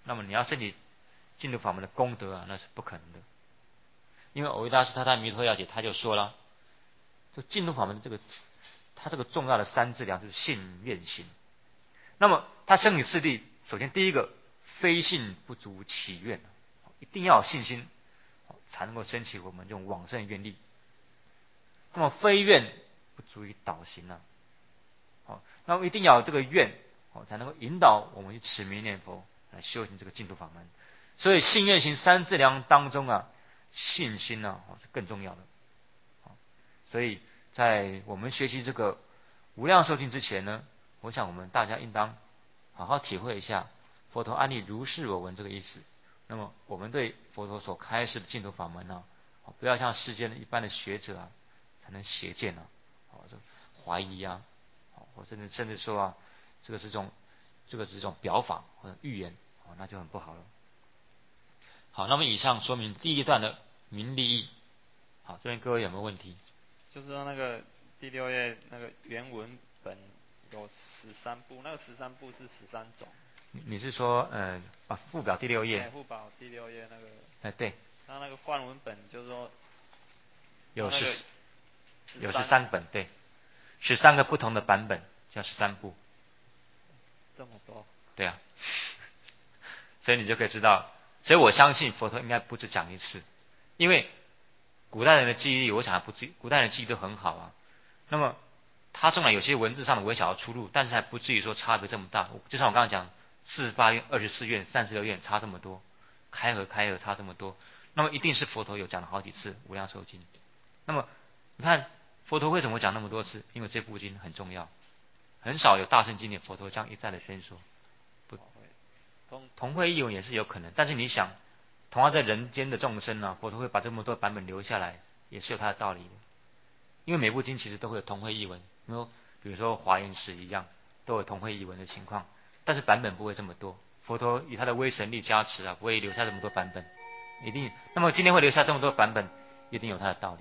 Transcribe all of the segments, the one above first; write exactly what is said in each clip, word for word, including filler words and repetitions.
那么你要升起净土法门的功德啊，那是不可能的。因为藕益大师他在弥陀要解他就说了，就净土法门的这个他这个重要的三质量就是信愿行。那么他升起四谛，首先第一个，非信不足起愿，一定要有信心才能够升起我们这种往生愿力。那么非愿不足以导行啊，好，那么一定要有这个愿，才能够引导我们去持名念佛来修行这个净土法门。所以信愿行三质量当中啊，信心呢、啊、是更重要的。所以在我们学习这个无量寿经之前呢，我想我们大家应当好好体会一下佛陀安立如是我闻这个意思。那么我们对佛陀所开示的净土法门呢、啊，不要像世间的一般的学者啊，才能邪见啊，这怀疑啊，或甚至甚至说啊，这个是这种这个是这种表法或者预言，那就很不好了。好，那么以上说明第一段的名利义。好，这边各位有没有问题？ 就是说那个第六页那个原文本有十三部，那个十三部是十三种。 你是说呃啊附表第六页？ 附表第六页那个。 哎对。 那那个梵文本就是说有十、 那个、 有十三本，对，十三个不同的版本，叫十三部。 这么多？ 对啊。所以你就可以知道，所以我相信佛陀应该不止讲一次，因为古代人的记忆力，我想还不至于，古代人的记忆都很好啊。那么他纵然有些文字上的微小的出入，但是还不至于说差别这么大。就像我刚刚讲，四十八愿、二十四愿、三十六愿差这么多，开合开合差这么多，那么一定是佛陀有讲了好几次《无量寿经》。那么你看佛陀为什么讲那么多次？因为这部经很重要，很少有大乘经典佛陀这样一再的宣说。不，同会异文也是有可能，但是你想，同样在人间的众生呢、啊，佛陀会把这么多版本留下来，也是有他的道理的。因为每部经其实都会有同会异文，因为比如说华严史一样，都有同会异文的情况，但是版本不会这么多。佛陀以他的威神力加持啊，不会留下这么多版本，一定。那么今天会留下这么多版本，一定有他的道理。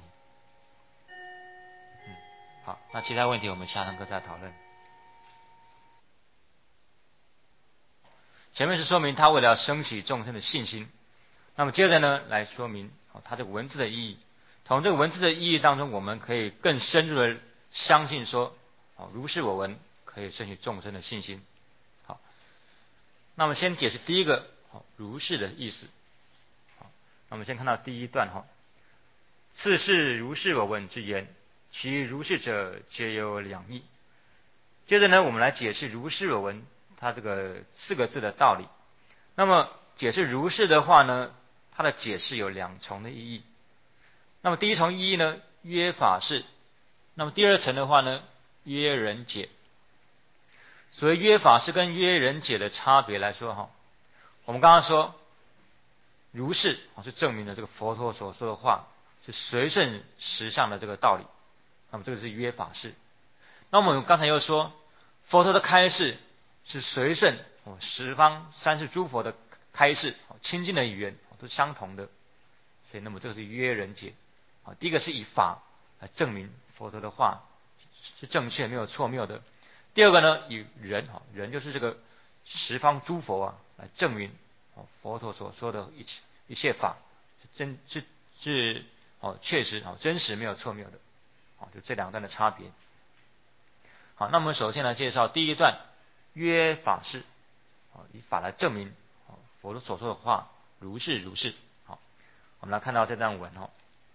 嗯，好，那其他问题我们下堂课再讨论。前面是说明他为了升起众生的信心，那么接着呢来说明他这个文字的意义。从这个文字的意义当中，我们可以更深入的相信说，如是我闻可以升起众生的信心。好，那么先解释第一个如是的意思。好，那我们先看到第一段哈，次是如是我闻之言，其如是者皆有两义。接着呢，我们来解释如是我闻它这个四个字的道理。那么解释如是的话呢，它的解释有两重的意义。那么第一重意义呢，约法事；那么第二层的话呢，约人解。所谓约法事跟约人解的差别来说哈，我们刚刚说如是是证明了这个佛陀所说的话是随顺实相的这个道理，那么这个是约法事。那我们刚才又说佛陀的开示是随顺十方三世诸佛的开示，清净的语言都是相同的，所以那么这个是约人解。啊，第一个是以法来证明佛陀的话是正确没有错谬的。第二个呢，以人哈，人就是这个十方诸佛啊来证明佛陀所说的一切一切法是真是是哦确实哦真实没有错谬的。好，就这两段的差别。好，那我们首先来介绍第一段约法事，以法来证明佛陀所说的话如是如是。好，我们来看到这段文哦。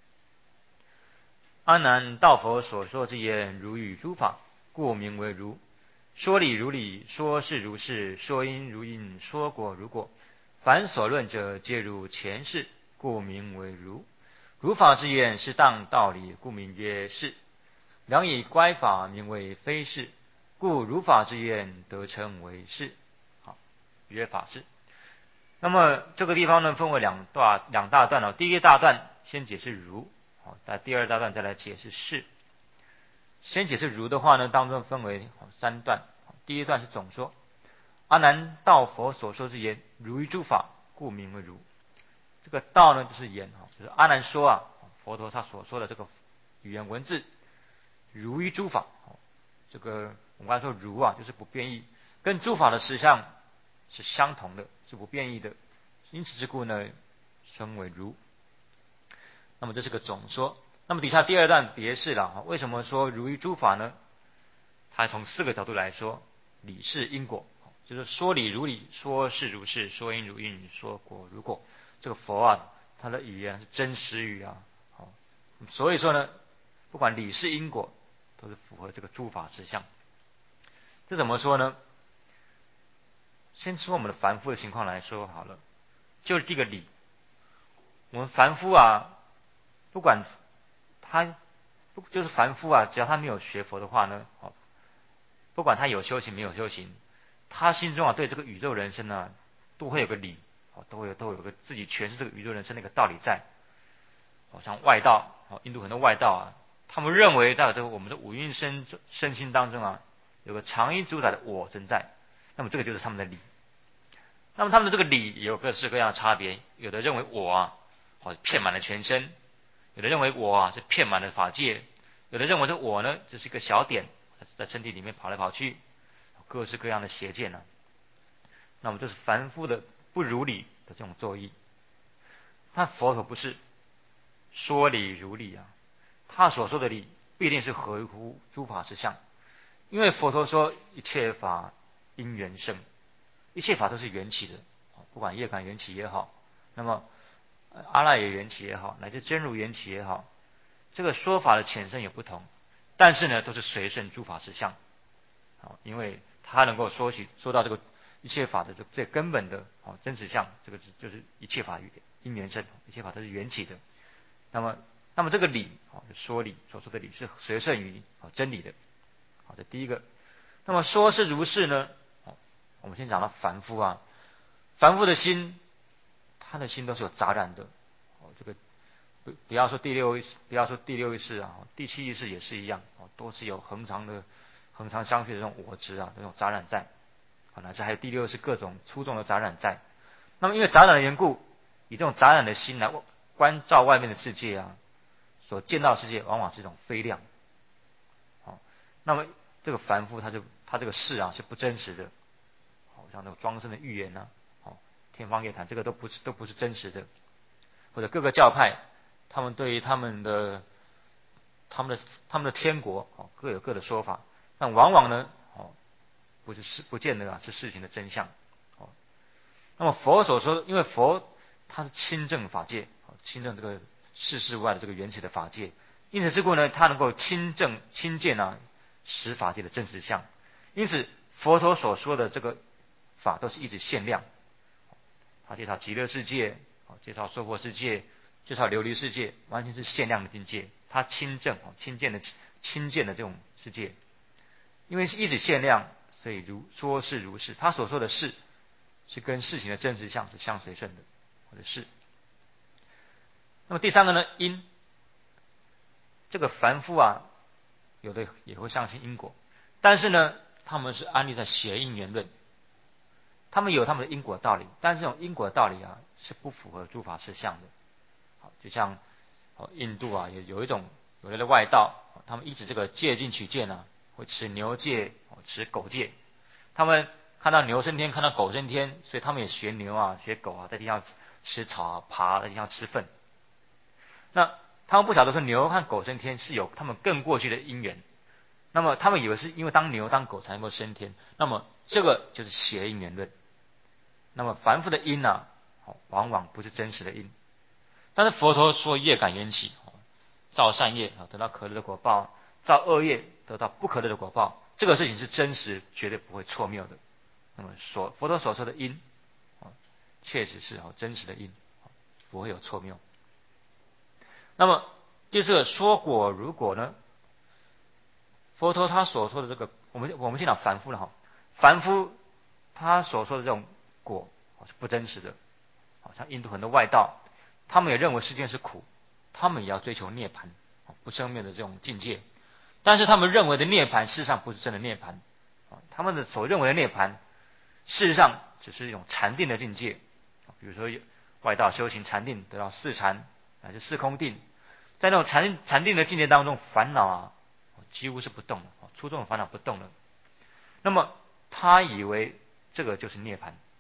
阿难，道佛所说之言，如语诸法，故名为如。说理如理，说事如事，说因如因，说果如果。凡所论者，皆如前世，故名为如。如法之言，是当道理，故名曰是。良以乖法，名为非是，故如法之言，得称为是。好，约法是。那么这个地方呢，分为两大两大段哦。第一个大段先解释如。在第二大段再来解释是。先解释如的话呢，当中分为三段。第一段是总说，阿难，道佛所说之言，如于诸法，故名为如。这个道呢就是言，就是阿难说啊，佛陀他所说的这个语言文字，如于诸法。这个我们刚才说如啊，就是不变异，跟诸法的实相是相同的，是不变异的，因此之故呢，称为如。那么这是个总说。那么底下第二段别是了，为什么说如于诸法呢？它从四个角度来说，理是因果，就是说理如理，说是如是，说因如因，说果如果。这个佛啊，他的语言是真实语啊，好，所以说呢，不管理是因果，都是符合这个诸法实相。这怎么说呢？先说我们的凡夫的情况来说好了，就是这个理，我们凡夫啊，不管他，就是凡夫啊，只要他没有学佛的话呢，好，不管他有修行没有修行，他心中啊对这个宇宙人生呢，都会有个理，都会有都有个自己诠释这个宇宙人生的一个道理在。好像外道，印度很多外道啊，他们认为在这个我们的五蕴身身心当中啊，有个常依主宰的我存在，那么这个就是他们的理。那么他们的这个理也有各式各样的差别，有的认为我啊，哦遍满了全身，有的认为我啊是遍满了法界，有的认为这我呢只是一个小点，在身体里面跑来跑去，各式各样的邪见呢、啊。那么这是凡夫的不如理的这种作意。但佛陀不是说理如理啊，他所说的理必定是合乎诸法实相，因为佛陀说一切法因缘生，一切法都是缘起的，不管业感缘起也好，那么阿赖耶缘起也好，乃至真如缘起也好，这个说法的浅深也不同，但是呢都是随顺诸法实相，因为他能够说起说到这个一切法的这最根本的真实相，这个就是一切法因缘生，一切法都是缘起的。那么，那么这个理，说理所说的理是随顺于真理的。好，这第一个。那么说是如是呢？我们先讲到凡夫啊，凡夫的心，他的心都是有杂染的。哦，这个不不要说第六意识，不要说第六意识啊，第七意识也是一样，哦，都是有恒常的、恒常相续的这种我执啊，这种杂染在。好，乃至还有第六是各种粗重的杂染在。那么因为杂染的缘故，以这种杂染的心来观照外面的世界啊，所见到的世界往往是一种非量。好，那么这个凡夫他就他这个事啊是不真实的，好像那种庄生的预言啊，好天方夜谭，这个都不是都不是真实的。或者各个教派，他们对于他们的他们的他们的天国，哦各有各的说法，但往往呢，哦不是事不见得啊是事情的真相。哦，那么佛所说，因为佛他是亲证法界，亲证这个世事外的这个缘起的法界，因此之故呢，他能够亲证亲见啊实法界的真实相。因此佛陀所说的这个法都是一直限量，他介绍极乐世界，介绍娑婆世界，介绍琉璃世界，完全是限量的境界。他亲证亲见的亲见的这种世界，因为是一直限量，所以如说是如是，他所说的是是跟事情的真实相是相随顺的，或者是。那么第三个呢，因，这个凡夫啊，有的也会相信因果，但是呢，他们是安立在邪因缘论，他们有他们的因果道理，但是这种因果的道理啊，是不符合诸法实相的。好，就像印度啊，也有一种有的外道，他们一直这个戒禁取戒呢，会持牛戒，持狗戒。他们看到牛升天，看到狗升天，所以他们也学牛啊，学狗啊，在地上吃草啊，爬在地上吃粪。那他们不晓得说牛和狗升天是有他们更过去的因缘，那么他们以为是因为当牛当狗才能够升天，那么这个就是邪因缘论。那么凡夫的因呢、啊，往往不是真实的因。但是佛陀说业感缘起，造善业得到可乐的果报，造恶业得到不可乐的果报，这个事情是真实，绝对不会错谬的。那么所佛陀所说的因，确实是真实的因，不会有错谬。那么第四个说果如果呢？佛陀他所说的这个，我们我们先讲凡夫了哈，凡夫他所说的这种果是不真实的，好像印度很多外道，他们也认为世界是苦，他们也要追求涅槃不生灭的这种境界，但是他们认为的涅槃事实上不是真的涅槃，他们的所认为的涅槃事实上只是一种禅定的境界，比如说外道修行禅定得到四禅乃至四空定，在那种禅禅定的境界当中，烦恼啊几乎是不动的，粗重的烦恼不动了，那么他以为这个就是涅槃，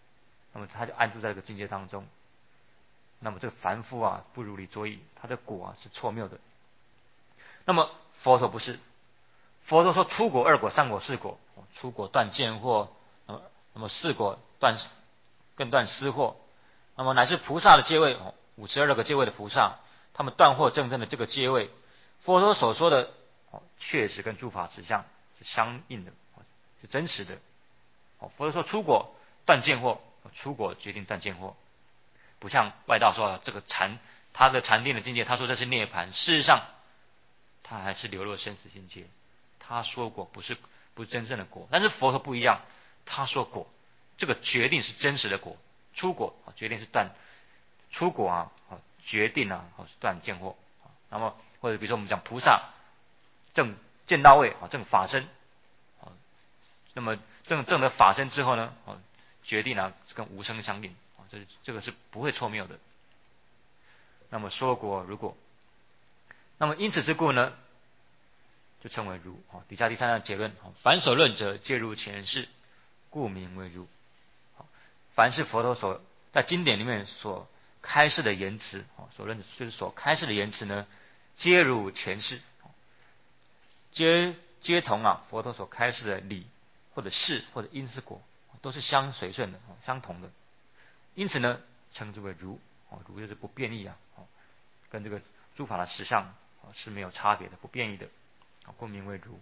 那么他就安住在这个境界当中。那么这个凡夫啊，不如理作意，他的果啊是错谬的。那么佛说不是，佛说说出果、二果、三果、四果，出果断见惑，那么那么四果断更断思惑，那么乃至菩萨的阶位，五十二个阶位的菩萨，他们断惑正正的这个阶位，佛说所说的确实跟诸法实相是相应的，是真实的。佛说说出果断见惑，出果决定断见惑，不像外道说这个禅他的禅定的境界，他说这是涅槃，事实上他还是流落生死境界。他说果不是不是真正的果，但是佛说不一样，他说果这个决定是真实的果，出果决定是断出果啊，决定啊是断见惑。那么或者比如说我们讲菩萨正见到位啊，正法身，那么正正的法身之后呢，决定啊跟无生相应，这这个是不会错谬的。那么说果如果，那么因此之故呢，就称为如。底下第三段结论，凡所论者皆如前世，故名为如。凡是佛陀所在经典里面所开示的言辞，所论的就是所开示的言辞呢，皆如前世，皆皆同啊佛陀所开示的理或者事或者因是果，都是相随顺的，相同的。因此呢，称之为如。如就是不变异啊，跟这个诸法的实相是没有差别的，不变异的，故名为如。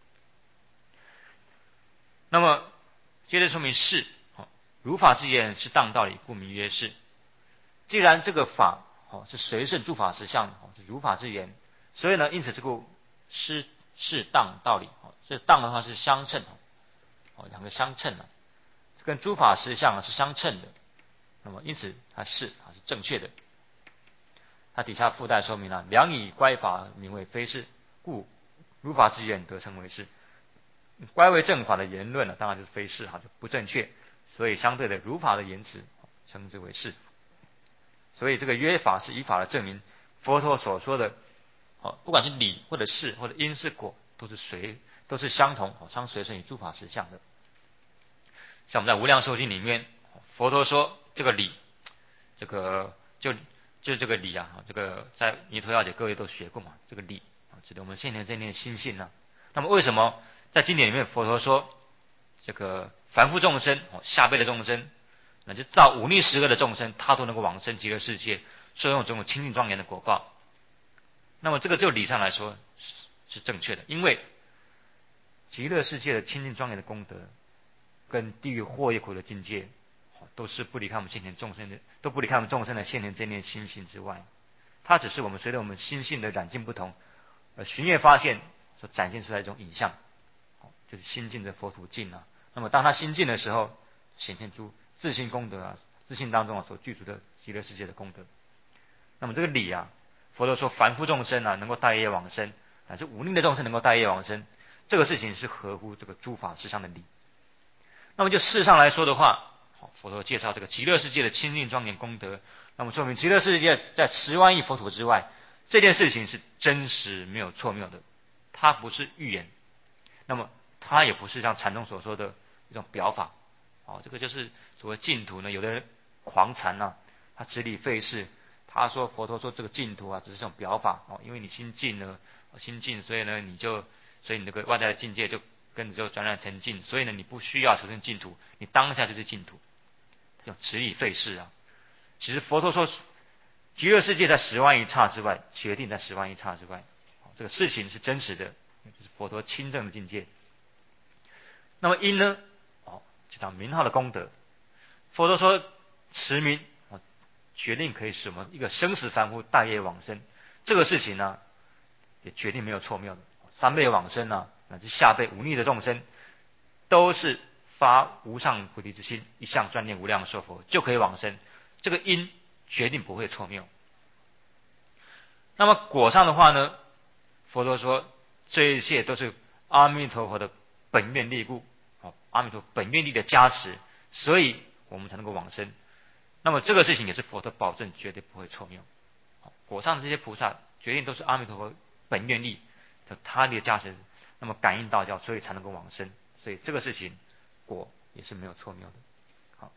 那么接着说明是，如法之言是当道理，故名曰是。既然这个法是随顺诸法实相，是如法之言，所以呢，因此这个是是当道理。这当的话是相称，两个相称，跟诸法实相是相称的。那么因此它是它是正确的。它底下附带说明了，良以乖法名为非是，故如法之言得称为是。乖为正法的言论呢，当然就是非是，就不正确。所以相对的，如法的言辞称之为是。所以这个约法是以法来证明佛陀所说的，不管是理或者事或者因是果，都是随都是相同，相随顺于诸法实相的。像我们在无量寿经里面，佛陀说这个理，这个就就这个理啊，这个在弥陀要解各位都学过嘛，这个理啊，指的我们现前这念心性呢。那么为什么在经典里面佛陀说这个凡夫众生、下辈的众生，乃至到五逆十恶的众生，他都能够往生极乐世界，受用这种清净庄严的果报？那么这个就理上来说是正确的，因为极乐世界的清净庄严的功德，跟地狱祸业苦的境界，都是不离开我们现前众生的，都不离开我们众生的现前这念心性之外。它只是我们随着我们心性的染净不同，而寻业发现所展现出来一种影像，就是心境的佛土境啊。那么当他心境的时候，显现出自性功德啊，自性当中啊所具足的极乐世界的功德。那么这个理啊，佛陀说凡夫众生啊能够带业往生，乃至无逆的众生能够带业往生，这个事情是合乎这个诸法实相的理。那么就事上来说的话，佛陀介绍这个极乐世界的清净庄严功德，那么说明极乐世界在十万亿佛土之外，这件事情是真实没有错谬的，它不是预言，那么它也不是像禅宗所说的一种表法。哦，这个就是所谓净土呢，有的人狂禅啊，他执理废事，他说佛陀说这个净土啊只是这种表法哦，因为你心净呢，心净，所以呢你就所以你这个外在的境界就跟着就转染成净，所以呢你不需要求生净土，你当下就是净土，这种执理废事啊。其实佛陀说极乐世界在十万亿刹之外，决定在十万亿刹之外，这个事情是真实的，就是佛陀亲证的境界。那么因呢，哦，这张名号的功德，佛陀说持名啊，决定可以使我们一个生死凡夫带业往生，这个事情呢，也决定没有错谬的。三辈往生呢，乃至下辈无逆的众生，都是发无上菩提之心，一向专念无量寿佛，就可以往生。这个因决定不会错谬。那么果上的话呢，佛陀说这一切都是阿弥陀佛的本愿力故，阿弥陀本愿力的加持，所以我们才能够往生。那么这个事情也是佛陀保证绝对不会错谬。果上的这些菩萨决定都是阿弥陀佛本愿力的他力的加持，那么感应道教，所以才能够往生。所以这个事情果也是没有错谬的。好，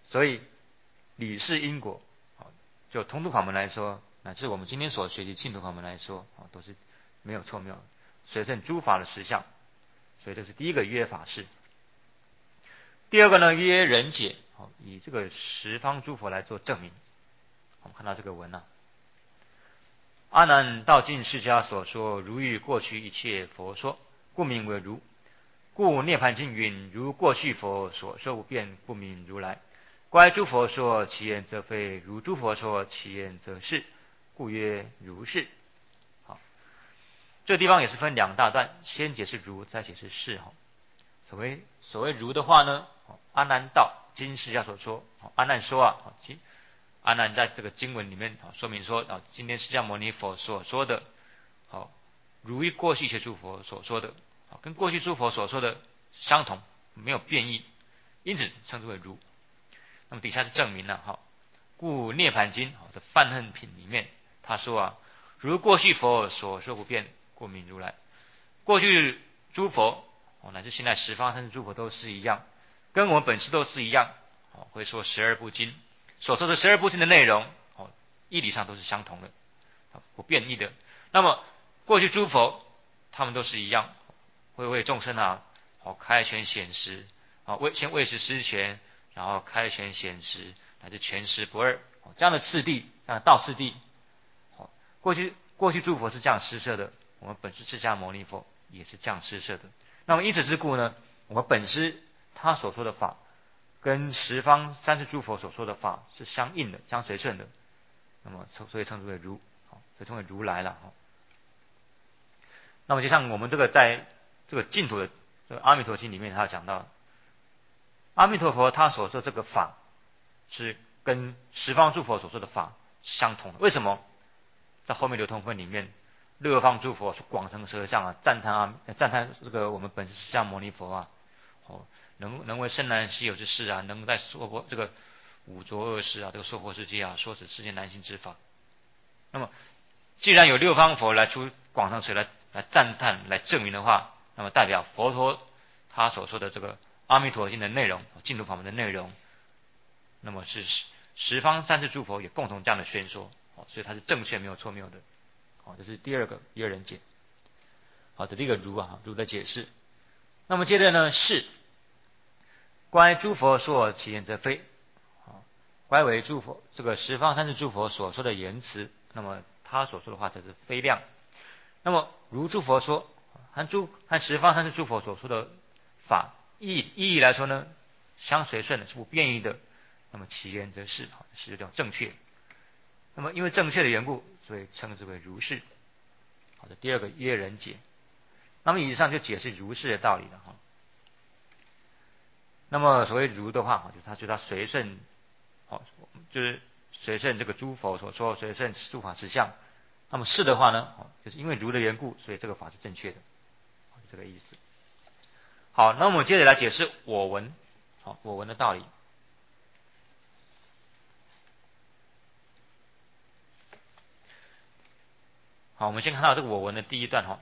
所以理事因果，就通途法门来说，乃至我们今天所学习净土法门来说，都是没有错谬的，随顺诸法的实相。所以这是第一个约法事。第二个呢，约人解，以这个十方诸佛来做证明。我们看到这个文啊，阿难道尽释迦所说，如遇过去一切佛说，故名为如。故涅盘经云：如过去佛所说无变，故名如来。观诸佛说，其言则非；如诸佛说，其言则是，故曰如是。好，这个地方也是分两大段，先解释如，再解释是。所谓所谓如的话呢，阿难道经释迦所说，阿难说啊，阿难在这个经文里面说明说啊，今天释迦牟尼佛所说的，好，如于过去一切诸佛所说的，跟过去诸佛所说的相同，没有变异，因此称之为如。那么底下是证明了哈，故涅盘经的梵恨品里面他说啊，如过去佛所说不变，故名如来。过去诸佛乃至现在十方三世诸佛都是一样，跟我们本师都是一样，会说十二部经所说的十二部经的内容，义理上都是相同的，不变异的。那么过去诸佛他们都是一样，会为众生啊，开权显实啊，为先为实施权，然后开权显实，乃至全实不二，这样的次第，这样的道次第。过去过去诸佛是这样施设的，我们本师释迦牟尼佛也是这样施设的。那么因此之故呢，我们本师他所说的法，跟十方三世诸佛所说的法是相应的、相随顺的。那么所以称之为如，所以称为如来了。那么就像我们这个在这个净土的这个阿弥陀经里面，他讲到，阿弥陀佛他所说这个法是跟十方诸佛所说的法相同的。为什么？在后面流通分里面，六方诸佛广成舌相啊，赞叹啊，赞叹这个我们本师释迦牟尼佛啊，哦，能能为深难稀有之事啊，能在娑婆这个五浊恶世啊，这个娑婆世界啊，说此世间难行之法。那么，既然有六方佛来出广成舌来来赞叹、来证明的话，那么代表佛陀他所说的这个阿弥陀经的内容、净土法门的内容，那么是十方三世诸佛也共同这样的宣说，所以它是正确没有错谬的。好，这是第二个约人解。好的，第一个如啊，如的解释。那么接着呢是，关于诸佛说其言则非，关为诸佛这个十方三世诸佛所说的言辞，那么他所说的话则是非量。那么如诸佛说，和诸和十方三世诸佛所说的法意意义来说呢，相随顺的是不变异的。那么其言则是是这种正确。那么因为正确的缘故，所以称之为如是。好的，第二个约人解。那么以上就解释如是的道理了哈。那么所谓如的话，就是它就它随顺，好，就是随顺这个诸佛所说，随顺诸法实相。那么是的话呢，就是因为如的缘故，所以这个法是正确的，这个意思。好，那我们接着来解释我闻，好，我闻的道理。好，我们先看到这个我闻的第一段哈。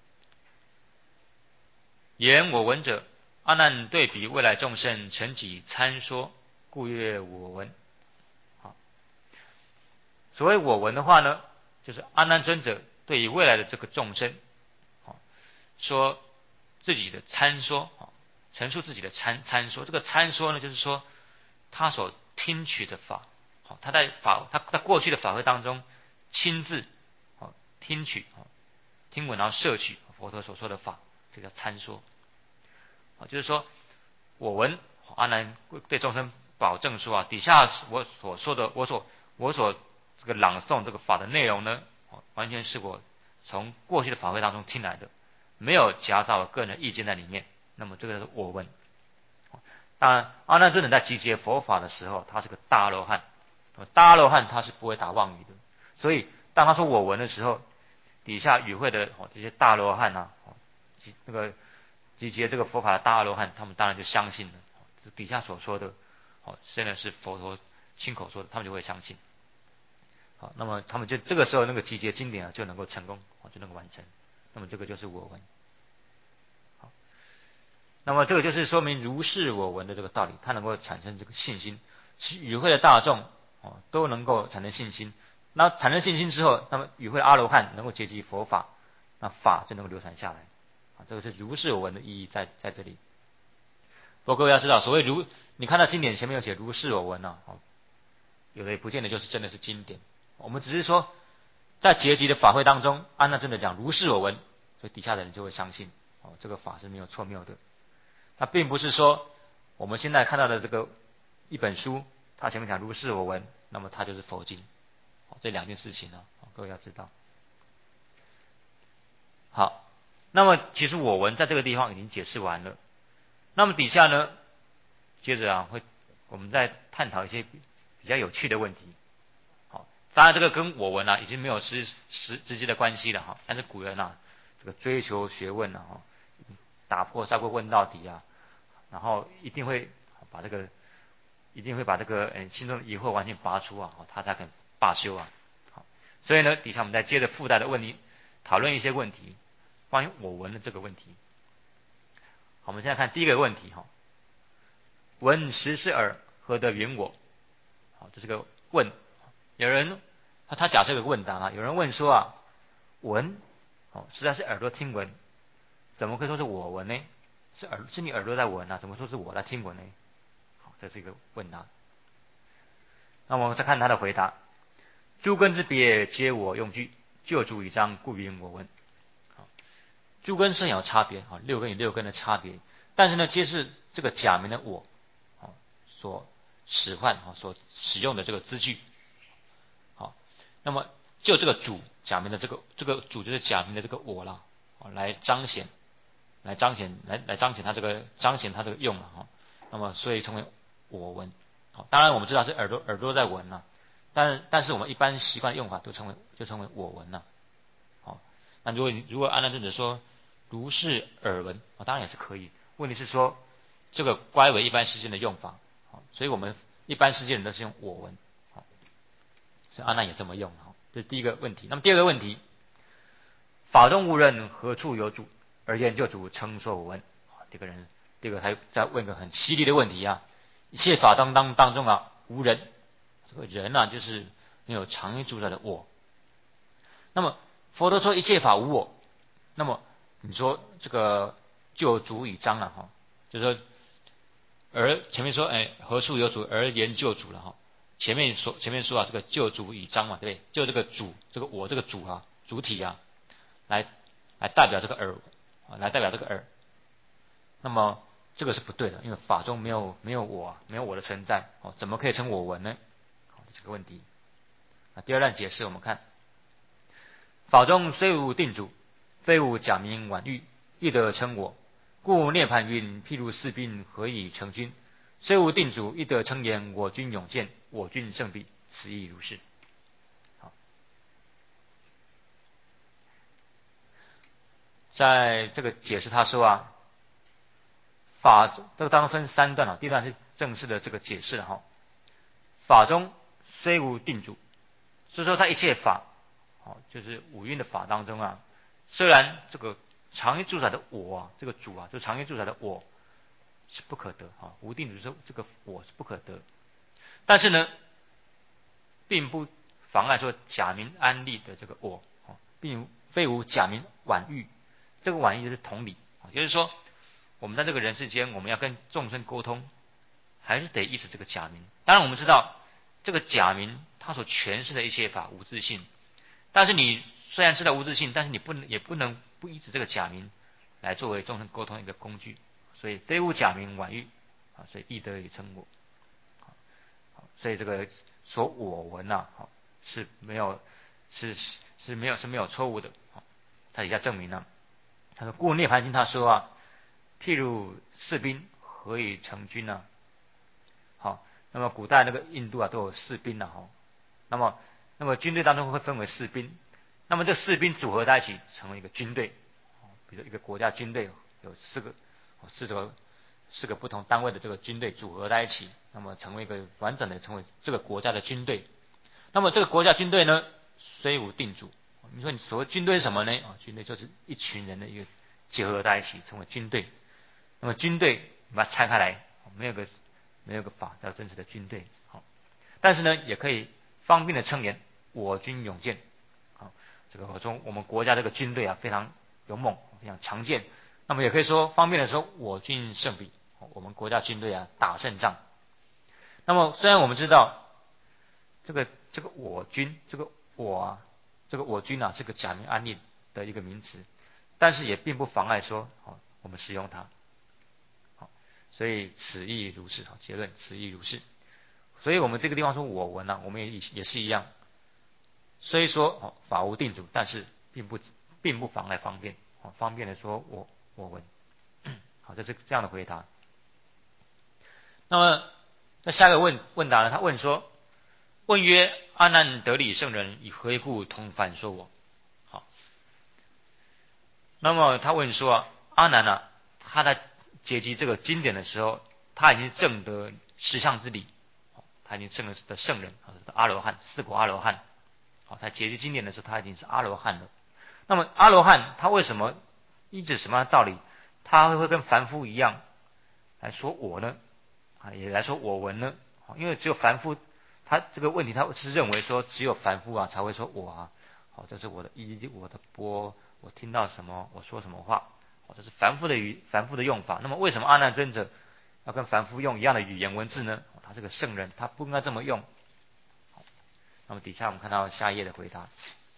言我闻者，阿难对比未来众生成己参说，故曰我闻。好，所谓我闻的话呢，就是阿难尊者对于未来的这个众生，好，说自己的参说，陈述自己的参参说。这个参说呢，就是说他所听取的法，好，他在法他在过去的法会当中亲自好听取，听闻然后摄取佛陀所说的法，这叫参说。就是说我闻阿难对众生保证说啊，底下我所说的，我所我所这个朗诵这个法的内容呢，完全是我从过去的法会当中听来的，没有夹杂我个人的意见在里面。那么这个是我闻。当然，阿难尊者在集结佛法的时候，他是个大阿罗汉，大阿罗汉他是不会打妄语的。所以当他说我闻的时候，底下与会的这些大阿罗汉啊，那个集结这个佛法的大阿罗汉，他们当然就相信了，底下所说的，好，虽然是佛陀亲口说的，他们就会相信。好，那么他们就这个时候那个集结经典啊，就能够成功，就能够完成。那么这个就是我闻。好，那么这个就是说明如是我闻的这个道理，它能够产生这个信心。 与会的大众哦都能够产生信心。那产生信心之后，那么与会的阿罗汉能够结集佛法，那法就能够流传下来。啊，这个是如是有闻的意义在在这里。不过各位要知道，所谓如，你看到经典前面有写如是有闻啊，哦，有的也不见得就是真的是经典。我们只是说，在结集的法会当中，安那真的讲如是有闻，所以底下的人就会相信，哦，这个法是没有错谬的。它并不是说我们现在看到的这个一本书，它前面讲如是有闻，那么它就是佛经。这两件事情呢，各位要知道。好，那么其实我闻在这个地方已经解释完了。那么底下呢，接着啊会我们再探讨一些比较有趣的问题。好，当然这个跟我闻啊已经没有实实直接的关系了哈。但是古人啊，这个追求学问啊，打破砂锅问到底啊，然后一定会把这个一定会把这个呃心中的疑惑完全拔出啊，他才肯罢休啊。好，所以呢，底下我们再接着附带的问题，讨论一些问题，关于我闻的这个问题。好，我们现在看第一个问题哈，闻实是耳，何得云我？好，这是个问。有人他他假设个问答啊，有人问说啊，闻哦，实在是耳朵听闻，怎么可以说是我闻呢？是耳是你耳朵在闻啊，怎么说是我在听闻呢？好，这是一个问答。那我们再看他的回答：诸根之别，皆我用具，就主以章，故云我闻。好，诸根虽然有差别，啊，六根与六根的差别，但是呢，皆是这个假名的我，啊，所使唤啊，所使用的这个字句。好，那么就这个主假名的这个这个主就是假名的这个我啦，啊，来彰显，来彰显，来来彰显它这个彰显它这个用了哈。那么所以称为我闻。好，当然我们知道是耳朵耳朵在闻呐，但但是我们一般习惯用法都称为就称为我闻呐。好，那如果你如果按照正者说如是耳闻啊，当然也是可以。问题是说这个乖为一般世间的用法，好，所以我们一般世界人都是用我闻，好，所以阿难也这么用，好，这是第一个问题。那么第二个问题，法中无人，何处有主？而言就主称说我闻。这个人，这个还在问个很犀利的问题啊！一切法当当当中啊，无人，这个人啊，就是没有常依住在的我。那么佛陀说一切法无我，那么你说这个就主以章了哈，就是说而前面说哎何处有主而言就主了哈，前面说前面说啊这个就主以章嘛，对不对？就这个主这个我这个主啊主体啊，来来代表这个耳啊，来代表这个耳。那么这个是不对的，因为法中没有没有我，没有我的存在，哦，怎么可以称我闻呢？好，这个问题。啊，第二段解释我们看，法中虽无定主，非无假名婉喻，亦得称我。故涅盘云：譬如士兵，何以成军？虽无定主，亦得称言：我军勇健，我军胜弊，此亦如是。好，在这个解释他说啊。法这个当中分三段啊，第一段是正式的这个解释了哈。法中虽无定主，所以说在一切法，哦，就是五蕴的法当中啊，虽然这个常依住宅的我啊，这个主啊，就常依住宅的我是不可得啊，无定主说这个我是不可得，但是呢，并不妨碍说假名安立的这个我，并非无假名婉喻，这个婉喻就是同理啊，就是说。我们在这个人世间，我们要跟众生沟通，还是得依持这个假名。当然，我们知道这个假名它所诠释的一切法无自性，但是你虽然知道无自性，但是你不能也不能不依持这个假名来作为众生沟通一个工具。所以非无假名婉喻啊，所以亦得以称我。所以这个说我闻呐，是没有是是没有是没有错误的。他底下证明了，他说故涅盘经他说啊。譬如士兵何以成军呢？好，那么古代那个印度啊都有士兵了哈。那么，那么军队当中会分为士兵，那么这士兵组合在一起成为一个军队。比如一个国家军队有四个四个四个不同单位的这个军队组合在一起，那么成为一个完整的成为这个国家的军队。那么这个国家军队呢，虽无定主，你说你所谓军队是什么呢？啊，军队就是一群人的一个结合在一起成为军队。那么军队把它拆开来，没有个没有个法叫真实的军队。好， 但是呢，也可以方便的称言我军勇健。啊，这个中我们国家这个军队啊非常勇猛，非常强健。那么也可以说方便的说我军胜彼，我们国家军队啊打胜仗。那么虽然我们知道这个这个我军这个我啊这个我军啊是个假名安立的一个名词，但是也并不妨碍说好我们使用它。好，所以此意如是。好，结论此意如是。所以我们这个地方说我闻啊，我们也也是一样。虽说哦法无定主，但是并不并不妨碍方便。哦，方便的说我我闻。好，这是这样的回答。那么那下一个问问答呢？他问说：问曰：阿难得理圣人，以何故同反说我？好，那么他问说啊，阿难啊，他在解析这个经典的时候，他已经证得十相之理，他已经证了的圣人，阿罗汉，四果阿罗汉。好，他解析经典的时候，他已经是阿罗汉了。那么阿罗汉他为什么依止什么样的道理，他会跟凡夫一样来说我呢？啊，也来说我闻呢？因为只有凡夫，他这个问题他是认为说只有凡夫啊才会说我啊，好，这是我的一我的波，我听到什么我说什么话，好，这是凡夫的语凡夫的用法。那么为什么阿难尊者要跟凡夫用一样的语言文字呢？他是个圣人，他不应该这么用。那么底下我们看到下一页的回答。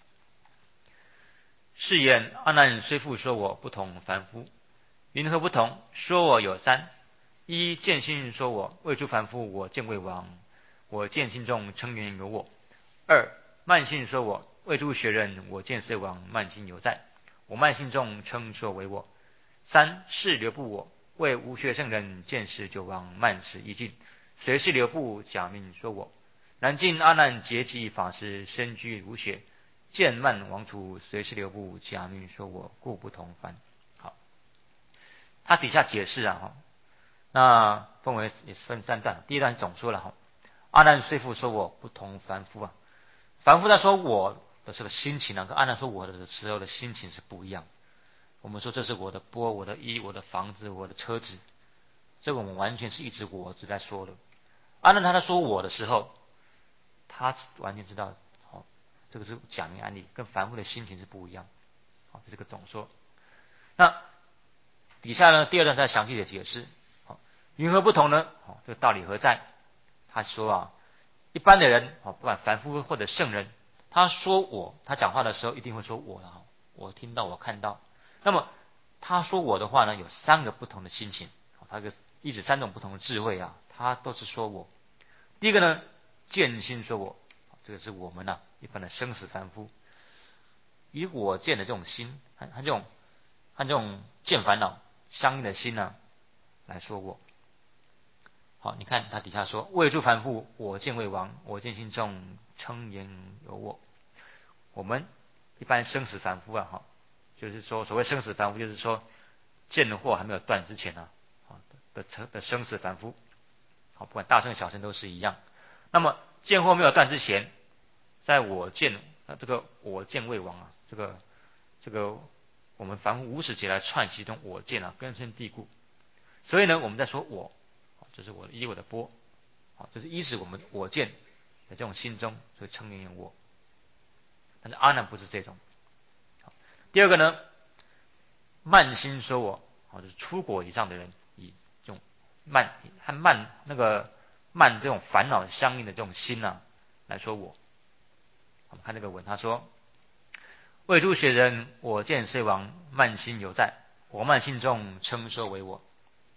是言阿难虽复说我不同凡夫，云何不同？说我有三：一见性说我未诸凡夫，我见未亡，我见心中称缘有我；二慢性说我未诸学人，我见虽亡，慢性犹在，我慢性中称说为我；三是留不我为无学圣人，见时久亡，慢时亦尽，随是留不假名说我。然今阿难结集法师，身居如雪，见慢亡除，随是留不假名说我，故不同凡。好，他底下解释啊，哈，那分为也是分三段。第一段总说了哈，阿难虽复说我不同凡夫啊，凡夫在说我的这个心情啊，跟阿难说我的时候的心情是不一样。我们说这是我的钵，我的衣，我的房子，我的车子，这个我们完全是一直我字在说的。阿难他在说我的时候，他完全知道，好，这个是假名案例，跟凡夫的心情是不一样。好，这是个总说。那底下呢，第二段再详细的解释。好，云何不同呢？好，这个道理何在？他说啊，一般的人，好，不管凡夫或者圣人，他说我，他讲话的时候一定会说我啊，我听到，我看到。那么他说我的话呢，有三个不同的心情，他个一指三种不同的智慧啊，他都是说我。第一个呢，见心说我，这个是我们呐、啊、一般的生死凡夫以我见的这种心和和这种和这种见烦恼相应的心呢、啊、来说我。好，你看他底下说，未诸凡夫，我见未亡，我见心中称言有我。我们一般生死凡夫啊，哈，就是说所谓生死凡夫，就是说见惑还没有断之前呢、啊，的的的生死凡夫。好，不管大乘小乘都是一样。那么见惑没有断之前，在我见啊这个我见未亡啊，这个这个我们凡夫无始劫来串习中我见啊根深蒂固。所以呢，我们在说我，这是我的依我的波，好，这是依止我们我见的这种心中，所以称言我。但是阿难不是这种。好，第二个呢，慢心说我，好，就是出果以上的人，以这种慢和慢那个慢这种烦恼相应的这种心呢、啊，来说我。我们看这个文，他说：未诸学人，我见虽亡，慢心犹在，我慢心中称说为我。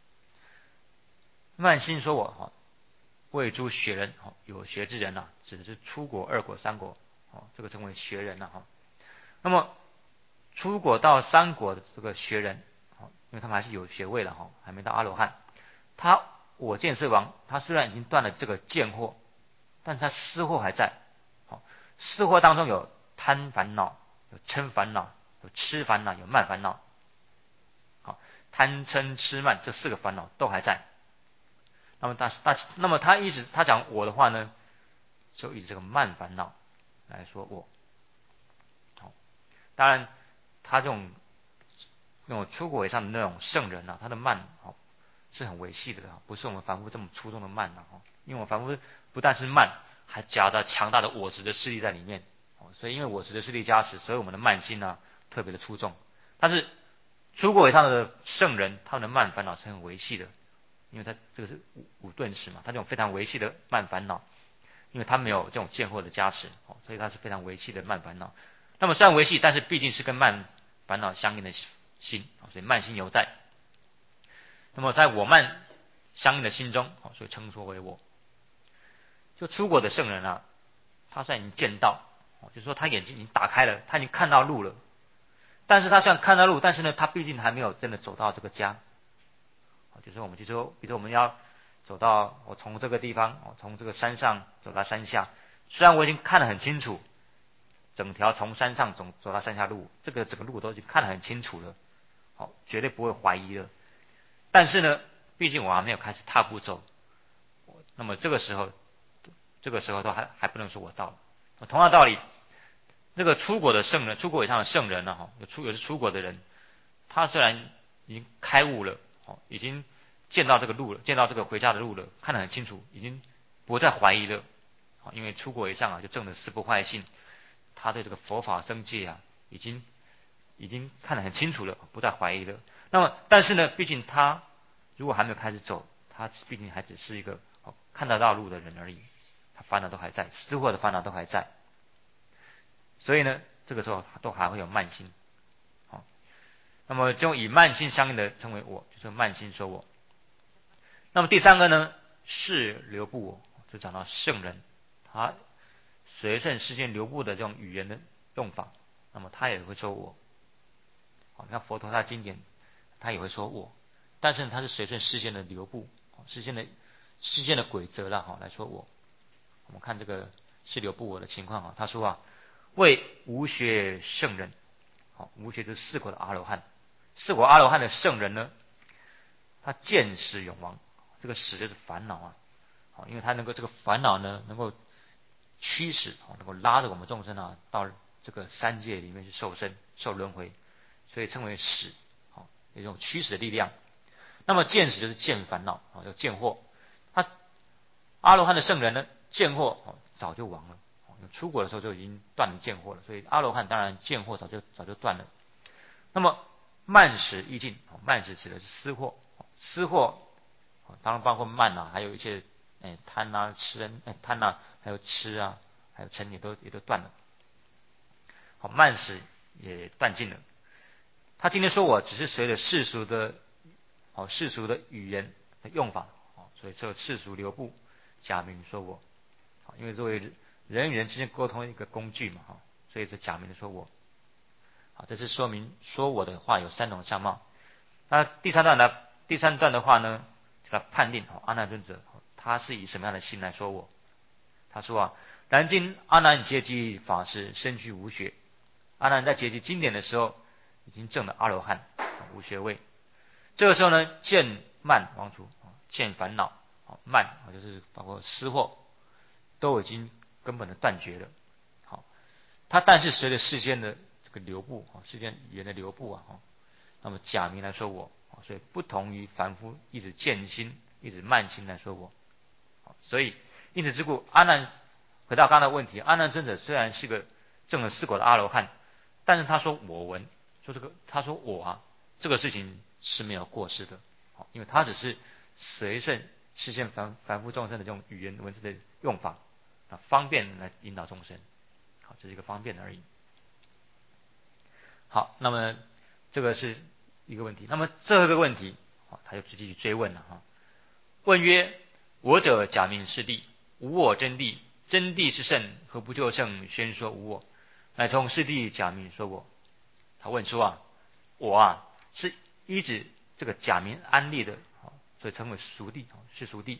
慢心说我，哈，未诸学人，哈，有学之人呐、啊，指的是出国、二国、三国，哦，这个称为学人呐、啊，哈。那么出国到三国的这个学人，因为他们还是有学位的哈，还没到阿罗汉。他我见虽亡，他虽然已经断了这个见惑，但是他思惑还在。好，思惑当中有贪烦恼，有嗔烦恼，有痴烦恼，有慢烦恼。好，贪嗔痴慢这四个烦恼都还在。那么他他那么他一直他讲我的话呢，就以这个慢烦恼来说我。好，当然他这种那种出国以上的那种圣人啊，他的慢哦是很维系的，不是我们凡夫这么粗重的慢的哦。因为我们凡夫不但是慢， 还夹杂强大的我执的势力在里面。所以因为我执的势力加持，所以我们的慢心呢特别的出众。但是出过以上的圣人，他们的慢烦恼是很维系的，因为他这个是五五顿时嘛，他这种非常维系的慢烦恼，因为他没有这种见惑的加持，所以他是非常维系的慢烦恼。那么虽然维系，但是毕竟是跟慢烦恼相应的心，所以慢心犹在。那么在我慢相应的心中，所以称说为我。就出果的圣人啊，他虽然已经见到，就是说他眼睛已经打开了，他已经看到路了，但是他虽然看到路，但是呢，他毕竟还没有真的走到这个家。就是我们就说，比如说我们要走到我从这个地方，我从这个山上走到山下，虽然我已经看得很清楚，整条从山上走走到山下路，这个整个路都已经看得很清楚了，好，绝对不会怀疑了。但是呢，毕竟我还没有开始踏步走，那么这个时候，这个时候都还还不能说我到了。同样道理，这个出果的圣人，出果以上的圣人呢，哈，有出有是出果的人，他虽然已经开悟了，哦，已经见到这个路了，见到这个回家的路了，看得很清楚，已经不再怀疑了，因为出果以上啊，就证了四不坏性，他对这个佛法僧戒啊，已经已经看得很清楚了，不再怀疑了。那么，但是呢，毕竟他如果还没有开始走，他毕竟还只是一个看得到路的人而已，他烦恼都还在，思惑的烦恼都还在，所以呢，这个时候都还会有慢心。好，那么就以慢心相应的称为我，就是慢心说我。那么第三个呢，是流布我，就讲到圣人，他随顺世间流布的这种语言的用法，那么他也会说我。好，你看佛陀他经典，他也会说我，但是他是随顺世间的流布，世间的世间的规则了哈来说我。我们看这个是流布我的情况啊，他说啊，为无学圣人，好，无学就是四果的阿罗汉，四果阿罗汉的圣人呢，他见识永亡，这个识就是烦恼啊，好，因为他能够这个烦恼呢，能够驱使，能够拉着我们众生啊，到这个三界里面去受生、受轮回，所以称为识，好，有一种驱使的力量。那么见识就是见烦恼，啊，叫见惑。他阿罗汉的圣人呢，见惑早就亡了，出国的时候就已经断了见惑了，所以阿罗汉当然见惑早就早就断了。那么慢识意境，慢识指的是思惑，思惑当然包括慢啊，还有一些哎贪啊、吃哎贪啊，还有吃啊，还有嗔也都也都断了。好，慢识也断尽了。他今天说我只是随着世俗的，好世俗的语言的用法，所以这世俗流布，假名说我，因为作为人与人之间沟通一个工具嘛，哈，所以这假名说我，好，这是说明说我的话有三种相貌。那第三段呢？第三段的话呢，他判定阿难尊者他是以什么样的心来说我？他说啊，然今阿难结集法师身居无学，阿难在结集经典的时候已经证了阿罗汉无学位，这个时候呢，见慢亡除，见烦恼慢就是包括思惑都已经根本的断绝了。好，他但是随着世间的这个流布，世间语言的流布啊，那么假名来说我，所以不同于凡夫一直见心、一直慢心来说我。所以因此之故，阿难回到刚才的问题，阿难尊者虽然是个证了四果的阿罗汉，但是他说我闻，说这个他说我啊，这个事情是没有过失的，因为他只是随顺世间凡凡夫众生的这种语言文字的用法，啊，方便来引导众生，好，这是一个方便而已。好，那么这个是一个问题。那么最后一个问题，他就直接去追问了哈。问曰：我者假名是谛，无我真谛，真谛是圣，何不就圣宣说无我？乃从是谛假名说我。他问说啊，我啊是依止这个假名安立的，所以称为俗谛，是俗谛。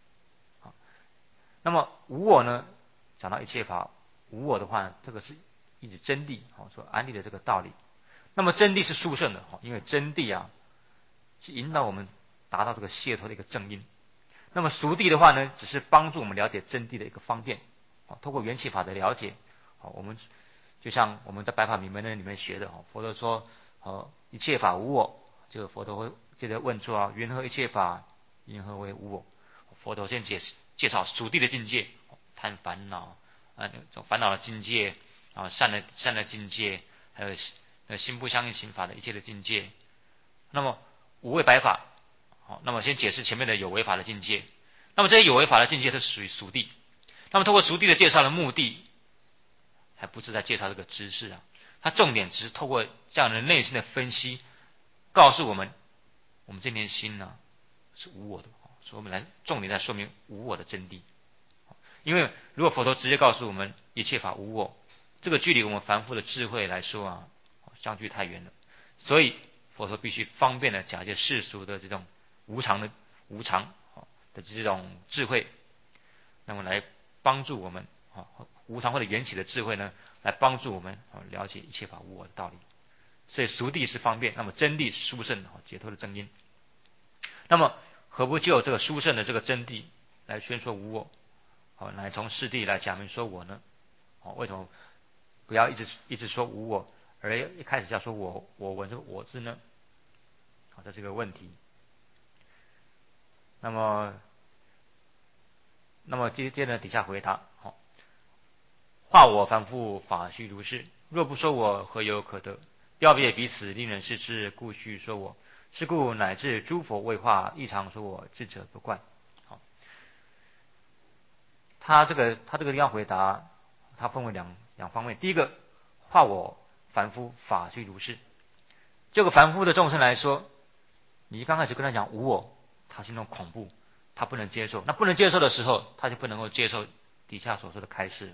那么无我呢，讲到一切法无我的话，这个是依止真谛所安立的这个道理。那么真谛是殊胜的，因为真谛啊是引导我们达到这个解脱的一个正因。那么俗谛的话呢，只是帮助我们了解真谛的一个方便，透过缘起法的了解，我们就像我们在白法明门里面学的，佛陀说一切法无我，这个佛陀会接着问说啊，云何一切法因何为无我？佛陀先解释介绍属地的境界， 贪烦恼啊，这种烦恼的境界啊，善的善的境界，还有呃心不相应刑法的一切的境界。那么五位白法，好，那么先解释前面的有为法的境界。那么这些有为法的境界都是属于熟谛。那么通过熟谛的介绍的目的，还不是在介绍这个知识啊，它重点只是透过这样的内心的分析，告诉我们，我们这念心呢是无我的，所以我们来重点在说明无我的真谛。因为如果佛陀直接告诉我们一切法无我，这个距离我们凡夫的智慧来说啊，相距太远了。所以佛陀必须方便的假借世俗的这种无常的无常的这种智慧，那么来帮助我们啊，无常或者缘起的智慧呢，来帮助我们啊了解一切法无我的道理。所以熟谛是方便，那么真谛是殊胜解脱的真因。那么何不就这个殊胜的这个真谛来宣说无我？好，乃从世谛来假名说我呢？好，为什么不要一直一直说无我，而一开始要说我我闻这个我字呢？好，这是个问题。那么，那么接接着底下回答，好，化我凡夫法须如是，若不说我，何有可得？标别彼此，令人视之，故须说我。是故乃至诸佛为化，亦常说我，智者不怪。好，他这个他这个地方回答，他分为两两方面。第一个，化我凡夫法须如是。这个凡夫的众生来说，你刚开始跟他讲无我，他心中恐怖，他不能接受。那不能接受的时候，他就不能够接受底下所说的开示。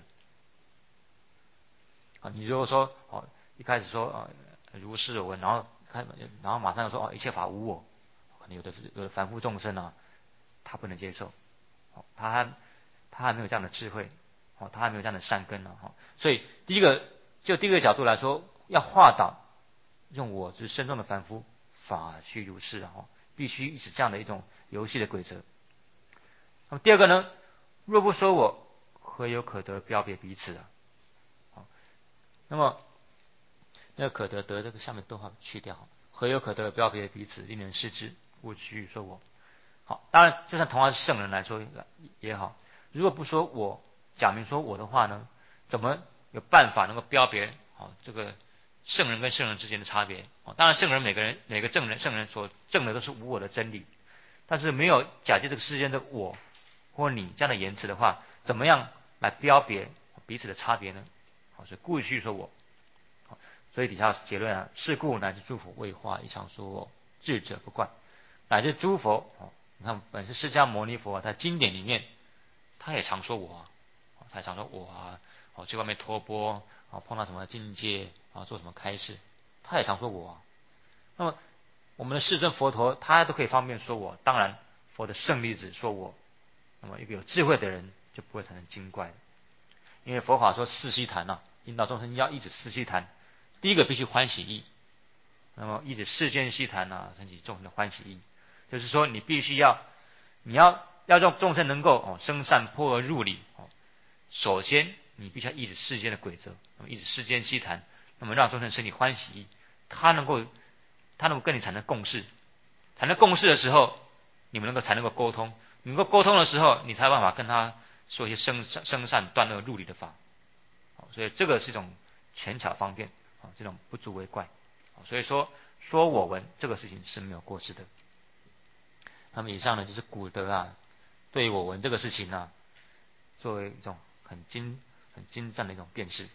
啊，你如果说哦，一开始说啊如是我闻，然后开然后马上又说哦一切法无我，可能有的有的凡夫众生啊，他不能接受，哦，他还他还没有这样的智慧，哦，他还没有这样的善根呢，哈，所以第一个就第一个角度来说，要化导用我之身中的凡夫，法须如是啊，哈，必须是这样的一种游戏的规则。那么第二个呢，若不说我，何有可得？标别彼此啊。那么那个可得得这个下面逗号去掉，何有可得？标别彼此，令人视之，故须说我。好，当然就算同样是圣人来说也好，如果不说我，假名说我的话呢，怎么有办法能够标别好这个圣人跟圣人之间的差别？当然圣人每个人每个证人圣人所证的都是无我的真理，但是没有假借这个世间的我或你这样的言辞的话，怎么样来标别彼此的差别呢？好，所以故须说我。好，所以底下结论啊，是故乃至诸佛为化，亦常说我，智者不怪。乃至诸佛，你看本是释迦牟尼佛，在经典里面，他也常说我啊，他也常说我啊，哦，去外面托钵，啊，碰到什么境界啊，做什么开示，他也常说我啊。那么我们的世尊佛陀，他都可以方便说我，当然佛的圣弟子说我，那么一个有智慧的人就不会产生精怪。因为佛法说四悉檀啊，引导众生要一指四悉檀，第一个必须欢喜意，那么一指世间悉檀啊，升起众生的欢喜意，就是说你必须要，你要要让众生能够哦生善破恶入理哦，首先你必须要一指世间的规则，那么一指世间悉檀，那么让众生升起欢喜意，他能够他能够跟你产生共识，产生共识的时候，你们能够才能够沟通，你能够沟通的时候，你才有办法跟他说一些生生善断恶入理的法，所以这个是一种权巧方便，这种不足为怪。所以说说我闻这个事情是没有过失的。那么以上呢就是古德啊对于我闻这个事情呢、啊，作为一种很精很精湛的一种辨识。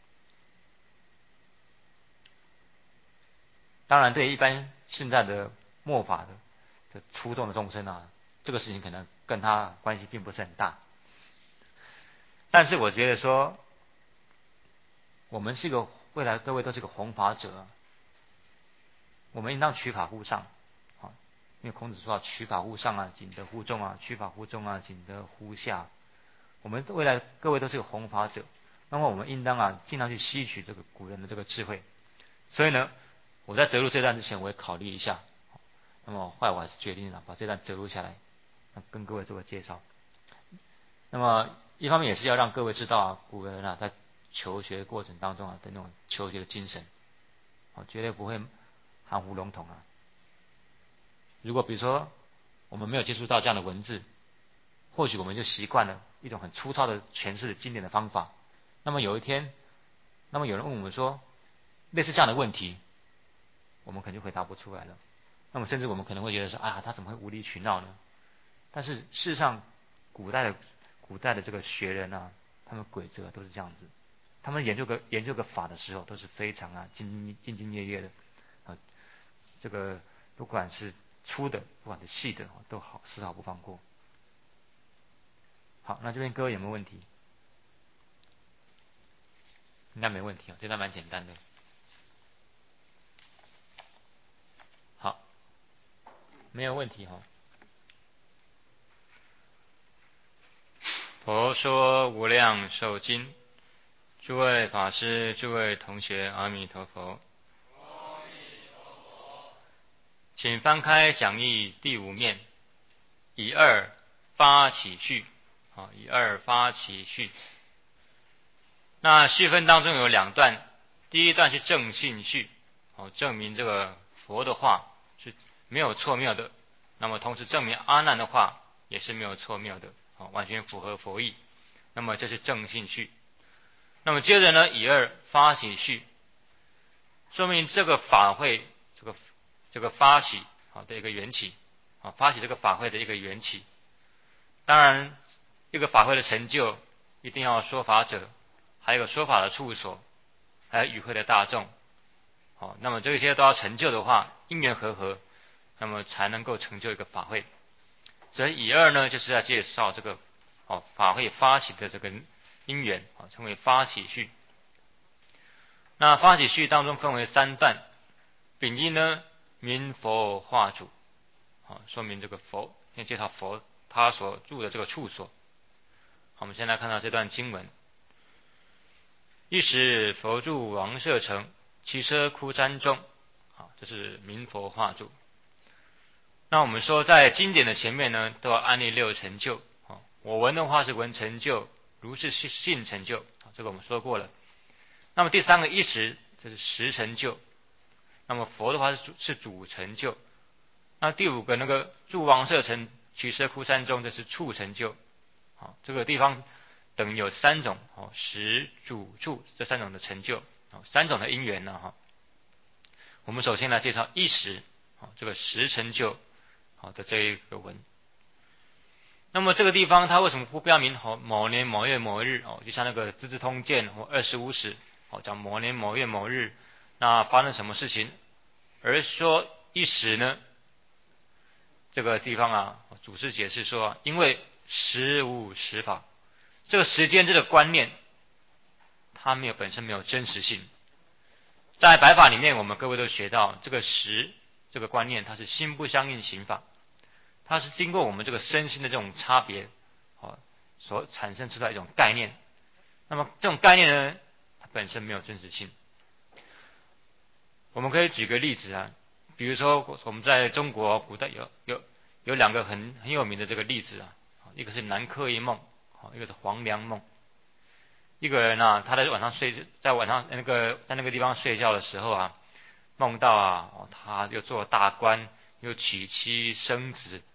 当然对于一般现在的末法的的初众的众生啊，这个事情可能跟他关系并不是很大。但是我觉得说，我们是一个未来各位都是个弘法者，我们应当取法乎上，啊，因为孔子说取法乎上啊，仅得乎众啊；取法乎众啊，仅得乎下。我们未来各位都是个弘法者，那么我们应当啊，尽量去吸取这个古人的这个智慧。所以呢，我在择录这段之前，我也考虑一下，那么后来我还是决定了把这段择录下来，跟各位做个介绍。那么一方面也是要让各位知道啊，古人啊在求学过程当中啊的那种求学的精神，啊，绝对不会含糊笼统啊。如果比如说我们没有接触到这样的文字，或许我们就习惯了一种很粗糙的诠释的经典的方法。那么有一天，那么有人问我们说，类似这样的问题，我们可能就回答不出来了。那么甚至我们可能会觉得说，啊，他怎么会无理取闹呢？但是事实上，古代的古代的这个学人啊，他们鬼哲都是这样子，他们研究个研究个法的时候，都是非常啊兢兢兢兢业业的啊，这个不管是粗的，不管是细的，都好丝毫不放过。好，那这边各位有没有问题？应该没问题啊，这段蛮简单的。好，没有问题哈。佛说无量寿经，诸位法师、诸位同学，阿弥陀佛。请翻开讲义第五面，以二发起序。好，以二发起序。那序分当中有两段，第一段是正信序，好，证明这个佛的话是没有错谬的，那么同时证明阿难的话也是没有错谬的，好，完全符合佛意。那么这是正信序。那么接着呢，以二发起序，说明这个法会这个这个发起好的一个缘起，啊，发起这个法会的一个缘起。当然，一个法会的成就，一定要说法者，还有个说法的处所，还有与会的大众。好，那么这些都要成就的话，因缘和合，那么才能够成就一个法会。所以以二呢，就是要介绍这个哦法会发起的这个因缘啊，称为发起序。那发起序当中分为三段，丙一呢，明佛化主，啊，说明这个佛，先介绍佛他所住的这个处所。好，我们先来看到这段经文：一时佛住王舍城，骑车枯山中。好，这是明佛化主。那我们说，在经典的前面呢，都要安立六成就。我闻的话是闻成就，如是信成就，这个我们说过了。那么第三个一时，这是实成就。那么佛的话是主是主成就。那第五个那个住王舍城，取舍枯山中，这是处成就。好，这个地方等于有三种哦，实主处这三种的成就，三种的因缘呢哈。我们首先来介绍一时，这个实成就好的这一个文。那么这个地方它为什么不标明好某年某月某日哦？就像那个《资治通鉴》或二十五史哦，讲某年某月某日，那发生什么事情？而说一时呢？这个地方啊，祖师解释说，因为时无实法，这个时间这个观念，它没有本身没有真实性。在白法里面，我们各位都学到，这个时这个观念，它是心不相应行法。它是经过我们这个身心的这种差别，哦，所产生出来一种概念。那么这种概念呢，它本身没有真实性。我们可以举个例子啊，比如说我们在中国古代有有有两个很很有名的这个例子啊，一个是南柯一梦，一个是黄粱梦。一个人啊，他在晚上睡，在晚上那个在那个地方睡觉的时候啊，梦到啊，哦，他又做大官，又娶妻生子。